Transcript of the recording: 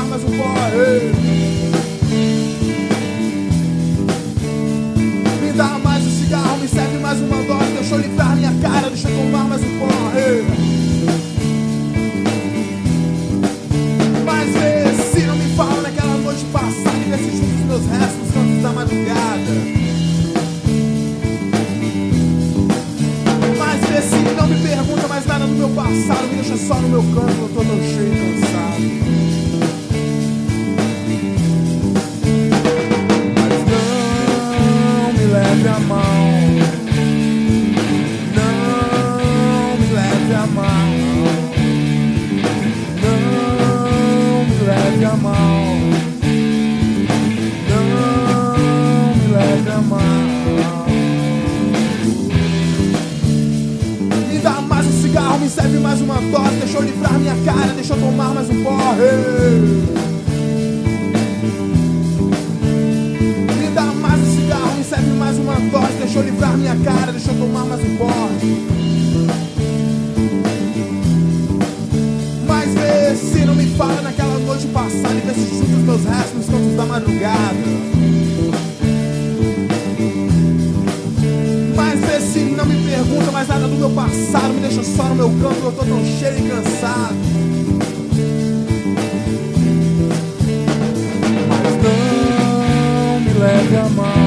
mais um porre. Me dá mais um cigarro, me serve mais uma dose. Deixa eu livrar minha cara, deixa eu tomar mais um porre. Mas vê se não me fala naquela noite passada e vê se junto os meus restos nos cantos da madrugada. Mas vê se não me pergunta mais nada do meu passado, me deixa só no meu canto, eu tô tão cheio e cansado. Mas não me leve a mão, não me leve a mão, não me leve a mão, não me leve a mão. Me dá mais um cigarro, me serve mais uma dose. Deixa eu livrar minha cara, deixa eu tomar mais um porre. Me dá mais um cigarro, me serve mais uma dose. Deixa eu livrar minha cara, deixa eu tomar mais um porre. Mas vê se não me fala naquela noite passada e vê se junta os meus restos nos cantos da madrugada. Mas vê se não me pergunta mais nada do meu passado, me deixa só no meu canto, eu tô tão cheio e cansado. Mas não me leve a mão,